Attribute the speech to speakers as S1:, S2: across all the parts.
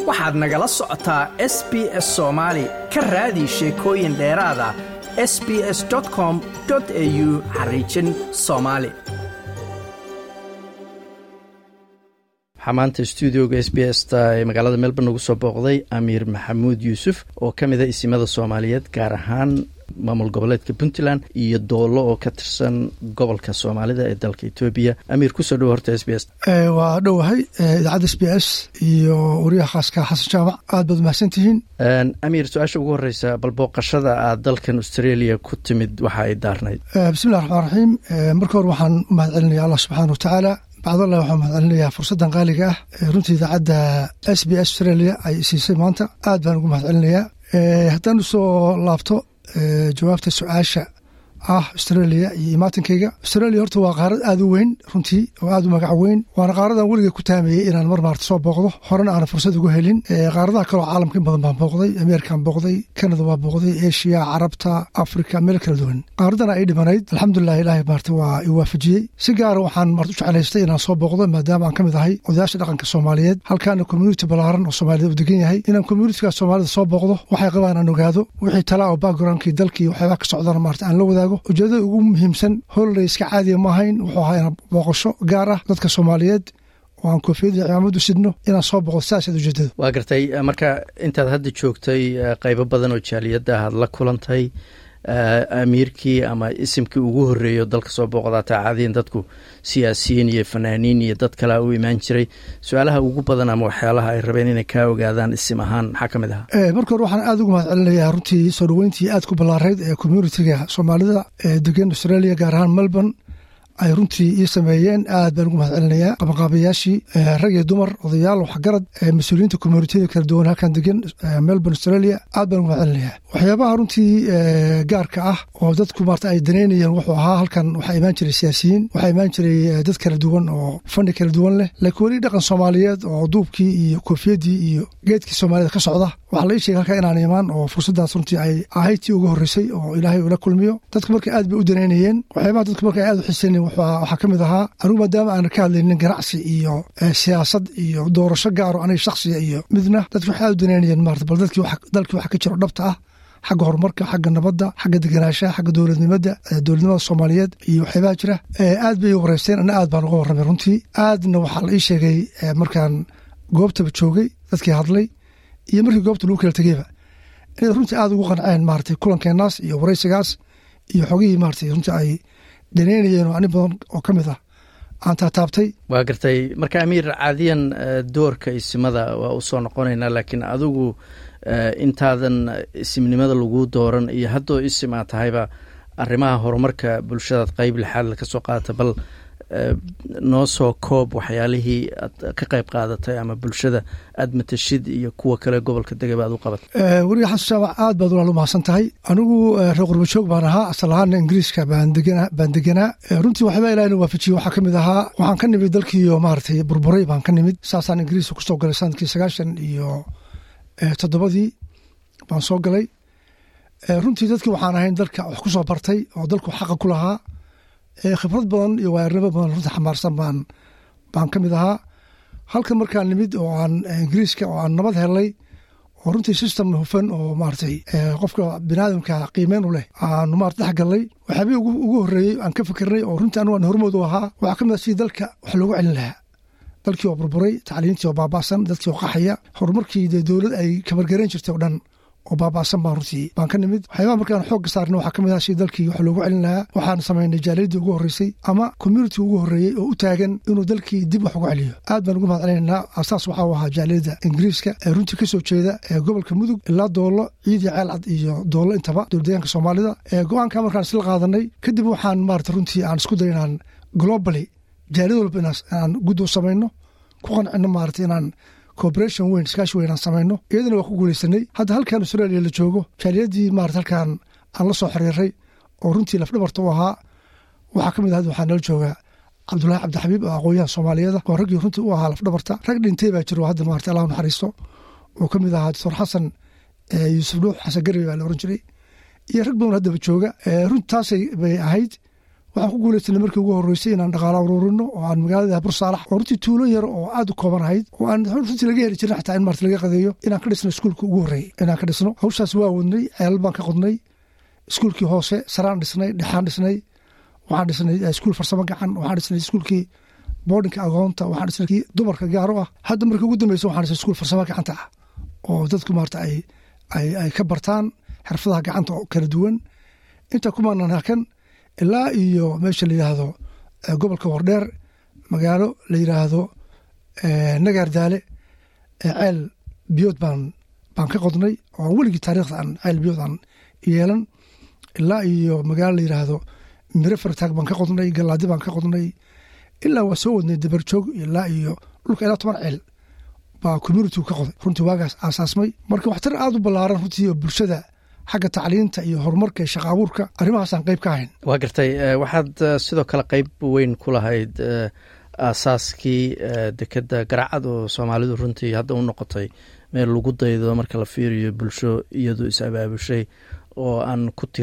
S1: waxaad nagala socotaa SBS Soomaali ka raadi sheekooyin dheeraad ah sbs.com.au/Somali.
S2: maanta stuudioga SBS ee magaalada Melbourne ugu soo booqday Amiir Maxamuud Yuusuf oo ka mid ah isimada Soomaaliyeed gaar ahaan maamul goboleedka Puntland iyo doolo oo ka tirsan gobolka Soomaalida ee dalka Itoobiya. Amiir ku soo dhawaad SBS.
S3: Waa dhawahay idaacadda SBS iyo wariyaha khaaska Xasan Jaamac aad baad mahadsantihiin.
S2: Amiir su'aasha ugu horeysa bal booqashada aad dalkan Australia ku timid waxa ay daarnayd.
S3: Bismillahir Rahmaanir Rahiim. Marka hore waxaan u mahadcelinayaa Allah Subhanahu wa Ta'ala. bacdallah waxaan mahadcelinayaa fursaddan qaaliga ah runtii idaacadda SBS Australia ay siisay maanta aad baan ugu mahadcelinayaa. Haddaan usoo laabto jawaabta su-aasha Australia iyo imaatinkayga. Australia horta waa qaarad aad u weyn runtii oo aad u magac weyn. Waana qaaradan weliga ku taameeyey inaan mar maarta soo booqdo. Horena aan fursad ugu helin. Qaaradaha kale oo caalamka in badan baan booqday. Ameerikaan booqday, Canada waa booqday, Asia, Carabta, Afrika, meel kala duwan. Qaaradana ay dhimanayd. Alxamdulillah Ilaahay maarta waa i waafajiyey. Si gaar ah waxaan maarta u jecelaystay inaan soo booqdo maadaama aan ka mid ahay odayaasha dhaqanka Soomaaliyeed. Halkaana community balaaran oo Soomaalida u degan yahay. Inaan communityga Soomaalida soo booqdo waxay qabaan aan ogaado. Wixii tala oo backgroundkii dalkii waxyaabo ka socdana maarta aan la wadaago. ujeedada ugu muhiimsan holiday iska caadi ma ahayn wuxuu ahaa booqasho gaar ah dadka Soomaaliyeed oo aan koofiyada ciidamada u sidno inaan soo booqdo saasad ujeedada.
S2: Waa gartay marka intaad hadda joogtay qaybo badan oo jaaliyada aad la kulantay amiirkii ama isimkii ugu horeeyo dalka soo booqdaa taacadiin dadku siyaasiyiin iyo fanaaniin iyo dad kale u imaan jiray su'aalaha ugu badan ama waxyaalaha ay rabeen inay ka ogaadaan isim ahaan maxaa ka mid ah.
S3: Marka hore waxaan aad ugu mahadcelinayaa runtii soo dhaweyntii aad ku ballaareyd ee community-ga Soomaalida ee degan Australia gaar ahaan Melbourne ay runtii ii sameeyeen aad baan ugu mahadcelinayaa qabanqaabayaashii rag iyo dumar odayaal waxgarad mas'uuliyiinta community-da kala duwan halkan degan Melbourne Australia aad baan ugu mahadcelinayaa. Waxyaabaha runtii gaarka ah oo dadku maarta ay daneynayeen wuxuu ahaa halkan waxaa imaan jiray siyaasiyiin waxaa imaan jiray dad kala duwan oo fani kala duwan leh laakiin weli dhaqan Soomaaliyeed oo duubkii iyo koofiyadii iyo geedkii Soomaalida ka socda waxaa la ii sheegay halkan inaan imaan oo fursadaas runtii ay ahayd tii ugu horeysay oo Ilaahay ula kulmiyo dadku markay aad bay u daneynayeen waxyaabaha dadku markay aad u xiiseeyeen waxaa ka mid ahaa anigu maadaama aan ka hadlaynin ganacsi iyo siyaasad iyo doorasho gaar oo aniga shakhsiga iyo midna dadku waxay aad u daneynayeen maarta bal dalkii waxa ka jiro dhabta ah xagga horumarka xagga nabadda xagga deganaanshaha xagga dowladnimada Soomaaliyeed iyo waxyaabaha jira aad bay u wareysteen ana aad baan uga warramay runtii aadna waxaa la ii sheegay markaan goobtaba joogay dadkii hadlay iyo markii goobta lagu kala tegayba inay runtii aad ugu qanceen maartay kulankeenaas iyo wareysigaas iyo xogihii maartay runtii ay daneynayeen oo ani badan oo ka mid ah aan taataabtay.
S2: Waa gartay marka Amiir caadiyan doorka isimada waa u soo noqonaynaa laakiin adigu intaadan isimnimada lagu dooran iyo haddoo isim aad tahayba arrimaha horumarka bulshadaad qayb lixaad ka soo qaadata bal noo soo koob waxyaalihii aad ka qayb qaadatay ama bulshada aad matashid iyo kuwa kale gobolka degaba aad u qabatay.
S3: Wariga Xasan Jaamac aad baad u mahadsan tahay. Anigu reer qurbajoog baan ahaa asal ahaan Ingiriiska baan deganaa runtii waxba Ilaahay inuu waafajiyo waxa ka mid ahaa waxaan ka nimid dalkii oo maartay burburay baan ka nimid saasaan Ingiriiska ku soo galay sanadkii 97 baan soo galay runtii dadkii waxaan ahayn dalka wax ku soo bartay oo dalku xaq ku lahaa khibrad badan iyo waarinimo badan runtii xamaarsan baan ka mid ahaa halkan markaan nimid oo aan Ingiriiska oo aan nabad helay oo runtii system hufan oo maartay qofka bini'aadamka qiimeyn u leh aan maartay dhex galay waxaabay ugu horeeyay aan ka fikirnay oo runtii aan hormood u ahaa waxa ka mid ah si dalka wax loogu celin lahaa dalkii oo burburay tacliintii oo baabaasan dadkii oo qaxaya horumarkii dawlad ay kabargareyn jirtay oo dhan oo baabaasan baan runtii baan ka nimid waxyaabaha markaan xoog ka saarnay waxaa ka mid ah si dalkii wax loogu celin lahaa waxaan samaynay jaaliyadii ugu horeysay ama community ugu horeeyey oo u taagan inuu dalkii dib wax ugu celiyo aad baan ugu mahadcelinaynaa asaas waxaa u ahaa jaaliyada Ingiriiska ee runtii kasoo jeeda gobolka Mudug ilaa Doolo ciid iyo Ceelcad iyo Doolo intaba dowladdeegaanka Soomaalida go'aanka markaan isla qaadanay kadib waxaan maarta runtii aan isku day inaan globally jaaliyad walba inaan guddo samayno ku qancino maarta inaan cooperation weyn iskaashi weyn aan samayno iyadana waa ku guuleysanay hadda halkan Australia la joogo jaaliyadii maarta halkan aan la soo xiriiray oo runtii lafdhabarta u ahaa waxaa ka mid ah waxaan la joogaa Cabdullaahi Cabdi Xabiib oo aqoonyahan Soomaaliyeed oo raggii runtii u ahaa lafdhabarta rag dhintay baa jiro hadda maarta Allah naxariisto oo ka mid ahaa Dr. Xasan Yuusuf Dhuux Xasan Garbi baa la oran jiray iyo rag badan hadda jooga runtaasay bay ahayd waxaan ku guulaysanay markii ugu horreysay inaan dhaqaalo ururino oo aan magaalada Bursaalax oo runtii tuulo yar oo aad u kooban ahayd oo aan runtii laga heli jirin xataa in maarta laga qadeeyo inaan ka dhisno iskuulka ugu horreeyay inaan ka dhisno hawshaas waa wadnay ceelal baan ka qodnay iskuulkii hoose saraan dhisnay dhexaan dhisnay waxaan dhisnay iskuul farsamo gacan waxaan dhisnay iskuulkii boardingka agoonta waxaan dhisnay dumarka gaar u ah hadda markii ugu dambeysay waxaan dhisnay iskuul farsamo gacanta ah oo dadku maarta ay ka bartaan xirfadaha gacanta oo kala duwan inta kumaanaan halkan ilaa iyo meesha la yidhaahdo gobolka Wardheer magaalo la yidhaahdo Nagaardaale ceel biyood baan ka qodnay oo weligii taariikhda aan ceel biyood aan yeelan ilaa iyo magaalo la yidhaahdo Mire Fartaag baan ka qodnay Galaadi baan ka qodnay ilaa waa soo wadnay Dabarjoog ilaa iyo dhulka ilaa 10 ceel baa community ka qoday runtii waagaas aasaasmay marka waxtar aad u ballaaran runtii bulshada xagga tacliinta iyo horumarka iyo shaqo abuurka arrimahaasaan qayb ka ahayn
S2: waa gartay waxaad sidoo kale qayb weyn ku lahayd aasaaskii dekeda Garaacad oo Soomaalidu runtii hadda u noqotay meel lagu daydo marka la fiiriyo bulsho iyadu is abaabushay oo aan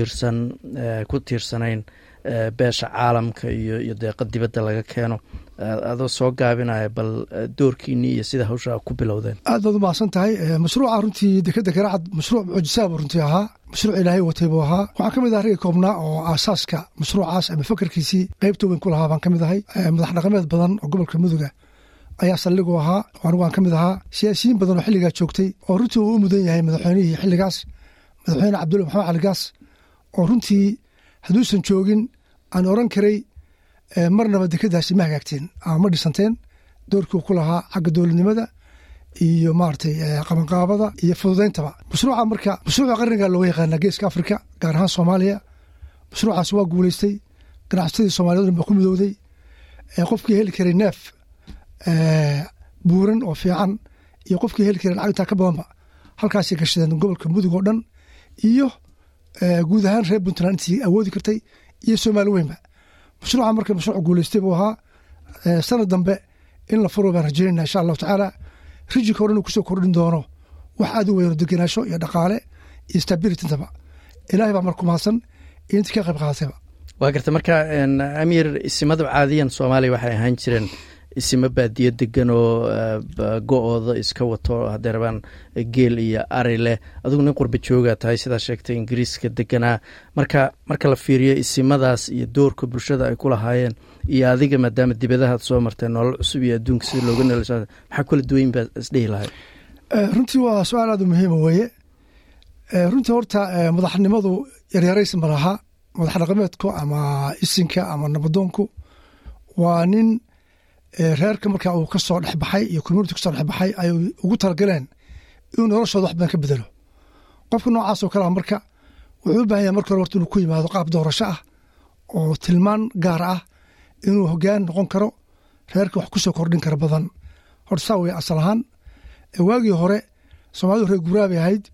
S2: ku tiirsanayn beesha caalamka iyo deeqa dibadda laga keeno adoo soo gaabinaya bal doorkiinii iyo sida hawsha ku bilowdeen
S3: aad baad u mahadsan tahay mashruuca runtii dekeda Garaacad mashruuc mucjisaab runtii ahaa mashruuc ilaahay watay buu ahaa waxaan ka mid ahay rag koobnaa oo aasaaska mashruucaas ama fakarkiisii qaybta weyn ku lahaa baan ka mid ahay madax dhaqameed badan oo gobolka Mudug ayaa saldhig u ahaa anigu waan ka mid ahaa siyaasiyiin badan oo xilligaa joogtay oo runtii uu u mudan yahay madaxweynihii xilligaas madaxweyne Cabdulle Maxamed Cali Gaas oo runtii hadduusan joogin aan oran karay marnaba dekadaasi ma hagaagteen ama ma dhisanteen doorkii ku lahaa xagga dowladnimada iyo maartay qabanqaabada iyo fududeyntaba mashruuca marka mashruuca qarniga loo yaqaan Geeska Afrika gaar ahaan Soomaaliya mashruucaas waa guuleystay ganacsatada Soomaaliyeed oo ku midowday qofkii heli karay neef buuran oo fiican iyo qofkii heli karay lacagta ka badanba halkaas ay gashadeen gobolka Mudug oo dhan iyo guud ahaan reer Puntland intii awoodi kartay iyo Soomaali weynba mashruuca marka mashruuc guuleystay buu ahaa sanad dambe in la furo baan rajaynaa insha Allah tacaala rijiko oo dhan ku soo kordhin doono wax aad u weyn degenaansho iyo dhaqaale iyo stability intaba ilaahay baa markuu mahadsan inta ka qayb qaadatayba
S2: waa garta marka amiir isimadu caadiyan Soomaaliya waxay ahaan jireen isima baadiye degan oo go-ooda iska wato haddee rabaan geel iyo ari leh adigu nin qurba jooga tahay sidaa sheegtay ingiriiska deganaa marka la fiiriyo isimadaas iyo doorka bulshada ay ku lahaayeen iyo adiga maadaama dibadahaad soo marteen nolol cusub iyo adduunka sida looga nolosha maxaa kula duwayn baa isdhihi lahayd
S3: runtii waa su-aal aad u muhiima weeye runtii horta madaxnimadu yaryaraysi ma laha madax dhaqameedku ama isinka ama nabadoonku waa nin reerka marka uu ka soo dhexbaxay iyo community ka soo dhexbaxay ay ugu talagaleen inuu noloshooda wax badan ka bedelo qofka noocaas oo kale marka wuxuu u baahan yahay marka hore horta inuu ku yimaado qaab doorasho ah oo tilmaan gaar ah inuu hoggaan noqon karo reerka wax ku soo kordhin kara badan horta saa wey asal ahaan waagii hore Soomaalidu reer guuraa bay ahayd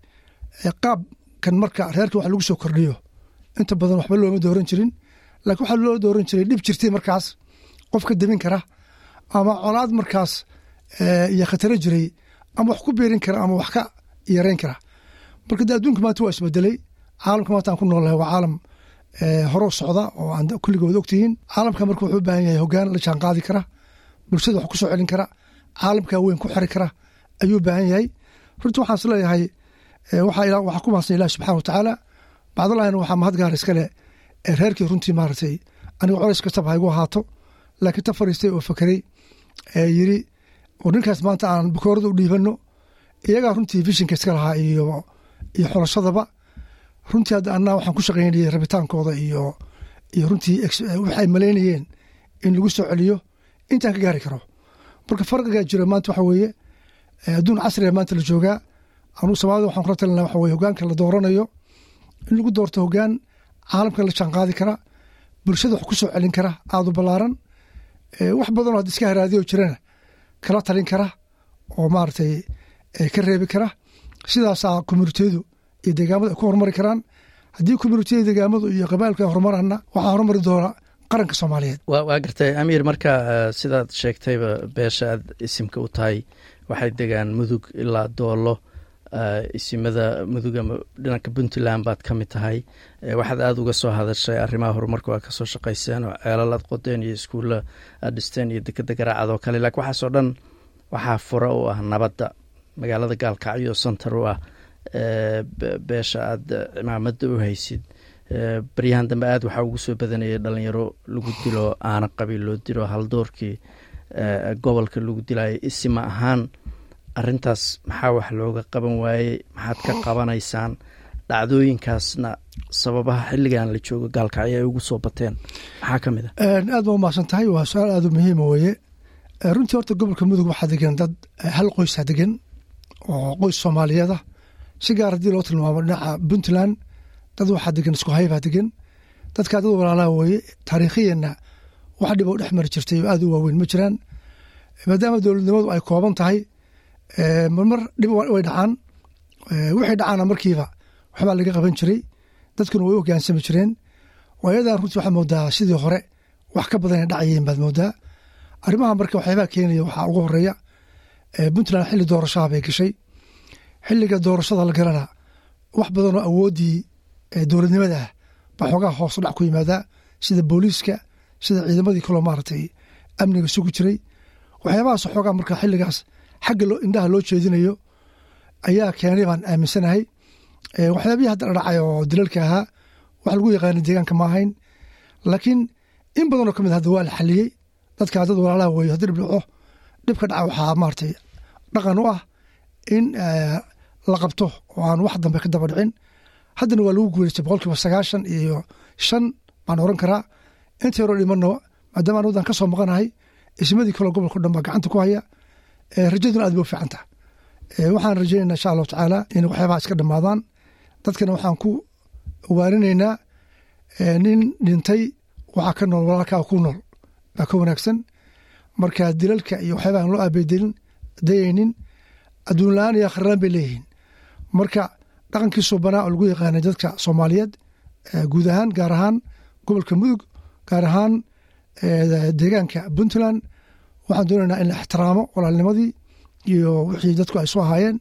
S3: qaabkan marka reerka wax lagu soo kordhiyo inta badan waxba looma dooran jirin laakiin waxaa loo dooran jiray dhib jirtay markaas qofka dabin kara ama colaad markaas iyo khataro jiray ama wax ku beerin kara ama wax ka yareyn kara marka adduunka maanta waa isbedelay caalamka maanta aan ku noolahay waa caalam hore u socda oo aan kulligood ogtihiin caalamka marka wuxuu u baahan yahay hoggaan la jaan qaadi kara bulshada wax ku soo celin kara caalamka weyn ku xiri kara ayuu u baahan yahay runtii waxaan is leeyahay waxaa ku mahadsan ilaah subxaana wa tacaala bacdallahina waxaa mahad gaar iskale reerkii runtii maaragtay aniga colays kastaba ha igu ahaato laakiin ta fariistay oo fakeray yiri oo ninkaas maanta aan bukoorada u dhiibanno iyagaa runtii vishinka iska lahaa iyo xulashadaba runtii hadda annaa waxaan ku shaqaynayay rabitaankooda iyo runtii waxay malaynayeen in lagu soo celiyo intaan ka gaari karo marka farqigaa jira maanta waxa weeye adduun casriga maanta la joogaa anuu Soomaalida waxaan kula talin lahaa waxa weeye hoggaanka la dooranayo in lagu doorto hoggaan caalamka la jaan qaadi kara bulshada wax ku soo celin kara aad u ballaaran wax badan oo had iska haraadiyo jirana kala talin kara oo maaragtay ka reebi kara sidaasaa communitiyadu iyo deegaamada ay ku horumari karaan haddii communitiyada deegaamadu iyo qabailka horumarana waxaa horumari doona qaranka Soomaaliyeed
S2: waa gartay amiir marka sidaad sheegtayba beesha aad isimka u tahay waxay degaan Mudug ilaa Doolo isimada mudug ama dhanka puntland baad ka mid tahay waxaad aada uga soo hadashay arrimaha horumarka waa kasoo shaqayseen oo ceelal aad qodeen iyo iskuulla aad dhisteen iyo dekeda garaacad oo kale laakiin waxaasoo dhan waxaa fura u ah nabadda magaalada gaalkacyo center u ah beesha aada cimaamada u haysid baryahan dambe aada waxaa ugu soo badanayay dhalinyaro lagu dilo aana qabiil loo dilo haldoorkii gobolka lagu dilayo isima ahaan arrintaas maxaa wax looga qaban waayey maxaad ka qabanaysaan dhacdooyinkaasna sababaha xilligan la joogo gaalkacyo ay ugu soo bateen maxaa ka mid a
S3: aad ba umahadsan tahay waa su-aal aada u muhiima weeye runtii horta gobolka mudug waxaa degan dad hal qoysaa degan oo qoys soomaaliyeeda si gaar haddii loo tilmaamo dhinaca puntland dad waxaa degan isku haybaa degan dadkaa dad walaalaha weeye taariikhiyanna wax dhib oo dhex mari jirtay oo aada u waaweyn ma jiraan maadaama dowladnimadu ay kooban tahay marmar dhib way dhacaan wixii dhacaana markiiba waxbaa laga qaban jiray dadkuna way hogaansami jireen waayadan runtii waxaad moodaa sidii hore wax ka badan ay dhacayeen baad moodaa arrimaha marka waxyaabaha keenaya waxaa ugu horeeya puntland xilli doorashaha bay gashay xilliga doorashada la galana wax badanoo awooddii dowladnimada ah baa xoogaha hoos u dhac ku yimaadaa sida booliiska sida ciidamadii kaloo maaragtay amniga sugi jiray waxyaabahaas xoogaa marka xilligaas xagga indhaha loo jeedinayo ayaa keenay baan aaminsanahay waxyaabihii hadda dhacay oo dilalka ahaa wax lagu yaqaana deegaanka ma ahayn laakiin in badanoo ka mid hadda waa la xaliyey dadkaa dad walaalaha weeye haddii dhib dhaco dhibka dhaca waxaa maaragtay dhaqan u ah in la qabto oo aan wax dambe ka daba dhicin haddana waa lagu guuleystay 95% baan oran karaa intii hore dhimano maadaama aan wadan ka soo maqanahay ismadii kaloo gobolka dhan baa gacanta ku haya rajaduna aad bay u fiican tahay waxaan rajaynaynaa insha allahu tacaala in waxyaabaha iska dhammaadaan dadkana waxaan ku waarinaynaa nin dhintay waxaa ka nool walaalkaa ku nool baa ka wanaagsan marka dilalka iyo waxyaabaha aan loo aabeedelin dayaynin adduun la-aan iyo akhraan bay leeyihiin marka dhaqankii suubanaa oo lagu yaqaanay dadka soomaaliyeed guud ahaan gaar ahaan gobolka mudug gaar ahaan deegaanka puntland waxaan doonaynaa in la ixtiraamo walaalnimadii iyo wixii dadku ay soo ahaayeen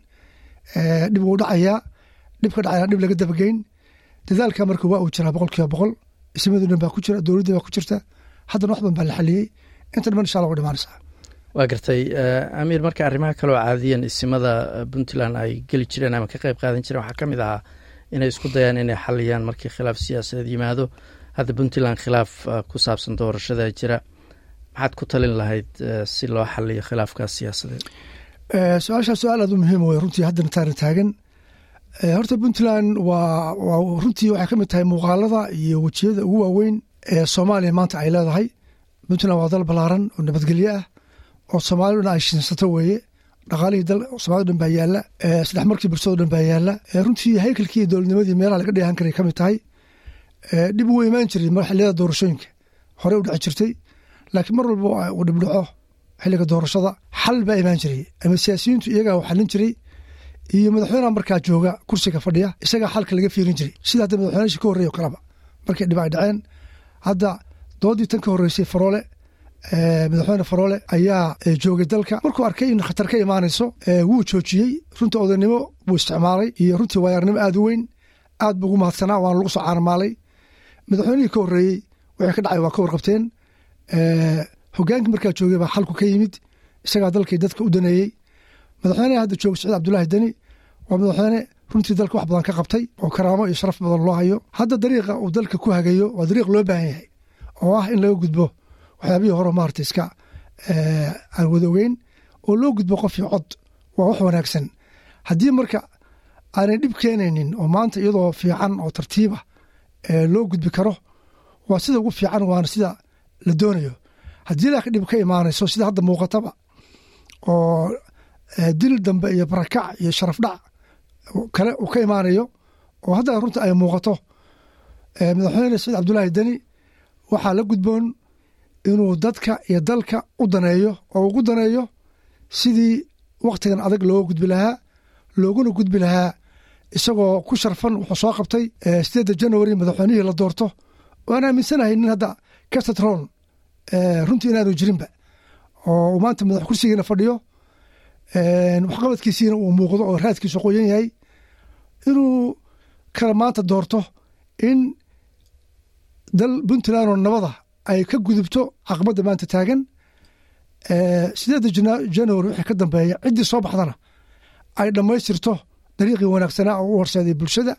S3: dhib uu dhacayaa dhibka dhacaya dhib laga dabageyn dadaalka marka waa uu jiraa 100% ismadu dhan baa ku jira dowladda baa ku jirta haddana wax badan baa la xaliyey inta dhan insha Allah dhimaanaysaa
S2: waa gartay amiir marka arrimaha kaloo caadiyan isimada puntland ay geli jireen ama ka qayb qaadan jireen waxaa ka mid ahaa inay isku dayaan inay xaliyaan markii khilaaf siyaasadeed yimaado hadda puntland khilaaf ku saabsan doorashada jira maxaad ku talin lahayd si loo xaliyo khilaafkaas siyaasadeed
S3: su-aashaa su-aal aad u muhiim wey runtii haddana taagan horta puntland waa runtii waxay ka mid tahay muuqaalada iyo wejiyada ugu waaweyn ee soomaaliya maanta ay leedahay puntland waa dal ballaaran oo nabadgelyo ah oo soomaalidu dhan ay shiinsato weeye dhaqaalihii dal soomaalida dhan baa yaalla saddex markii bulshado dhan baa yaalla runtii haykalkii dowladnimadii meelaha laga dheehan karay ka mid tahay dhib uu imaan jiray xilliyada doorashooyinka hore u dhici jirtay laakiin mar walba uu dhibdhaco xilliga doorashada xal baa imaan jiray ama siyaasiyiintu iyagaa u xalin jiray iyo madaxweynaha markaa jooga kursiga fadhiya isagaa xalka laga fiirin jiray sida hadda madaxweynashi ka horreeya o kaleba markay dhib ay dhaceen hadda doodii tan ka horreysay faroole madaxweyne faroole ayaa joogay dalka markuu arkay in khatar ka imaanayso wuu joojiyey runta odaynimo buu isticmaalay iyo runtii waayaarnimo aad u weyn aad buu ugu mahadsanaa waana lagu soo caarmaalay madaxweynihii ka horreeyey wixii ka dhacay waa ka warqabteen hogaankii markaa joogay baa xalku ka yimid isagaa dalkii dadka u daneeyey madaxweyneha hadda jooga saciid cabdullaahi deni waa madaxweyne runtii dalka wax badan ka qabtay oo karaamo iyo sharaf badan loo hayo hadda dariiqa uu dalka ku hagayo waa dariiq loo baahan yahay oo ah in laga gudbo waxyaabihii hore maarata iska aan wada ogeyn oo loo gudbo qof iyo cod waa wax wanaagsan haddii marka aanay dhib keenaynin oo maanta iyadoo fiican oo tartiiba loo gudbi karo waa sida ugu fiican waana sida la doonayo haddii laakiin dhib ka imaanayso sida hadda muuqataba oo dil dambe iyo barakac iyo sharaf dhac kale uu ka imaanayo oo hadda runta ay muuqato madaxweyne saciid cabdullaahi deni waxaa la gudboon inuu dadka iyo dalka u daneeyo oo ugu daneeyo sidii wakhtigan adag looga gudbi lahaa looguna gudbi lahaa isagoo ku sharfan wuxuu soo qabtay 8 January madaxweynihii la doorto waan aaminsanahay nin hadda kastatron runtii inaanu jirinba oo maanta madax kursigiina fadhiyo waxqabadkiisiina uu muuqdo oo raadkiisu qoyan yahay inuu kala maanta doorto in dal puntland oo nabada ay ka gudubto caqabadda maanta taagan 8 January wixii ka dambeeya ciddii soo baxdana ay dhammaystirto dariiqii wanaagsanaa oo u horseeday bulshada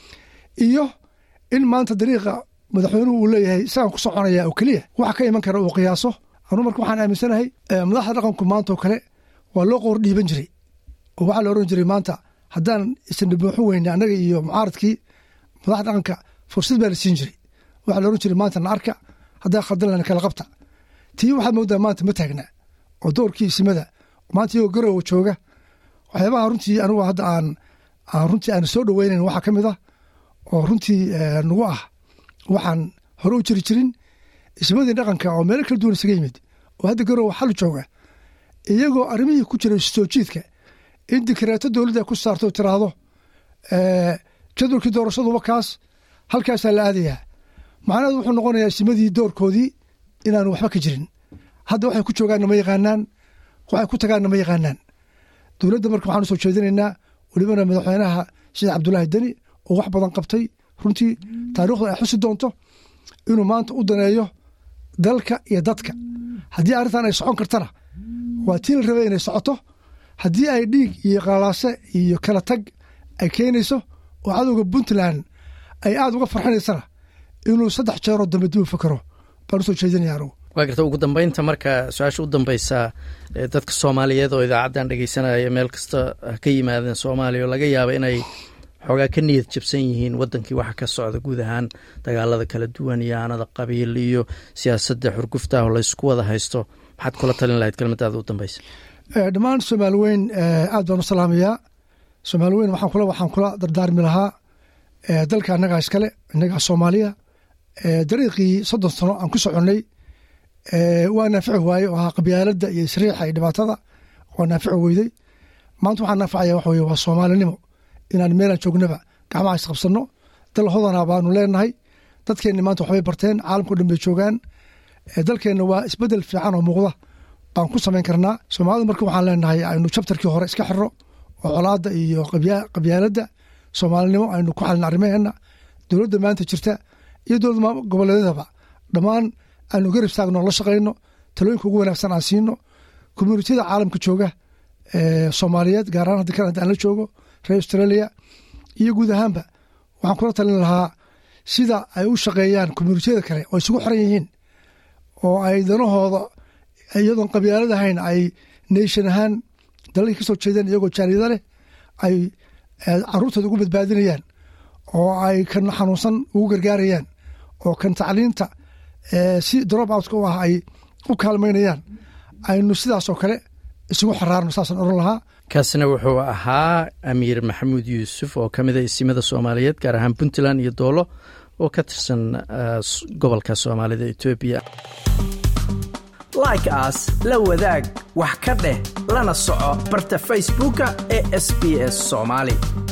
S3: iyo in maanta dariiqa madaxweynuhu uu leeyahay isagaan ku soconaya oo keliya waxa ka iman kara uu qiyaaso anu marka waxaan aaminsanahay madaxda dhaqanku maanta oo kale waa loo qoor dhiiban jiray oo waxaa la oran jiray maanta haddaan isnabuuxin weyne annaga iyo mucaaradkii madaxda dhaqanka fursad baa la siin jiray waxaa la oran jiray maanta na arka haddaa khaldan lana kala qabta tii waxaad moodaa maanta ma taagna oo doorkii isimada maanta iyagoo garowa jooga waxyaabaha runtii anigu hadda runtii aan soo dhoweynayn waxaa ka mid ah oo runtii nagu ah waxaan hore u jiri jirin ismadii dhaqanka oo meelo kala duwan isaga yimid oo hadda garowa xal jooga iyagoo arrimihii ku jiray soo jiidka in dikraato dowladda ku saarto tiraahdo jadwalkii doorashaduba kaas halkaasaa la aadayaa macnaheedu wuxuu noqonayaa ismadii doorkoodii inaanu waxba ka jirin hadda waxay ku joogaanna ma yaqaanaan waxay ku tagaanna ma yaqaanaan dowladda marka waxaan u soo jeedinaynaa welibana madaxweynaha sheekh cabdulaahi deni oo wax badan qabtay runtii taariikhda ay xusi doonto inuu maanta u daneeyo dalka iyo dadka haddii arrintan ay socon kartana waa tii la rabay inay socoto haddii ay dhiig iyo qalaase iyo kala tag ay keenayso oo cadowga puntland ay aada uga farxinaysana inuu 3 jeeroo dambe dib u fakaro baan u soo jeedinaya anugu
S2: waa garta ugu dambeynta marka su-aasha u dambaysa dadka soomaaliyeed oo idaacaddan dhegeysanaya meel kasta ka yimaadeen soomaaliya oo laga yaaba inay xoogaa ka niyad jabsan yihiin wadankii waxa ka socda guud ahaan dagaalada kala duwan iyo aanada qabiil iyo siyaasadda xurgufta oo laysku wada haysto maxaad kula talin lahayd kelmadaada u dambaysa
S3: dhammaan soomaali weyn aad baan u salaamayaa soomaali weyn waxaan kula dardaarmi lahaa dalka annagaa iskale innagaa soomaaliya dariiqii 30 sano aan ku soconnay waa naafici waaye oo ahaa qabyaaladda iyo isriixa iyo dhibaatada waa naafici weyday maanta waxaan naafacaya waxa weye waa soomaalinimo inaan meelaan joognaba gacmaha isqabsanno dal hodanaa baanu leenahay dadkeenni maanta waxbay barteen caalamkao dhan bay joogaan dalkeenna waa isbeddel fiican oo muuqda baan ku samayn karnaa soomaalida marka waxaan leenahay aynu jabtarkii hore iska xirro oo colaadda iyo qabyaaladda soomaalinimo aynu ku xalin arrimaheenna dowladda maanta jirta iyo dowladda goboleedyadaba dhammaan aanu garab istaagno la shaqayno talooyinka ugu wanaagsan aan siino communitiyada caalamka jooga soomaaliyeed gaar ahaan hadda kanada aan la joogo reer australia iyo guud ahaanba waxaan kula talin lahaa sida ay u shaqeeyaan communitiyada kale oo isugu xiran yihiin oo ay danahooda iyadoon qabyaalad ahayn ay nation ahaan dalalkii ka soo jeedeen iyagoo jaaliyada leh ay caruurtooda ugu badbaadinayaan oo ay kan xanuunsan ugu gargaarayaan oo kan tacliinta si drop outka u ah ay u kaalmaynayaan aynu sidaasoo kale isugu xiraarno saasaan oran lahaa
S2: kaasina wuxuu ahaa amiir maxamuud yuusuf oo ka mida isimada soomaaliyeed gaar ahaan puntland iyo doolo oo ka tirsan gobolka soomaalida etoobiya
S1: like as la wadaag wax ka dheh lana soco barta facebooka ee SBS Soomaali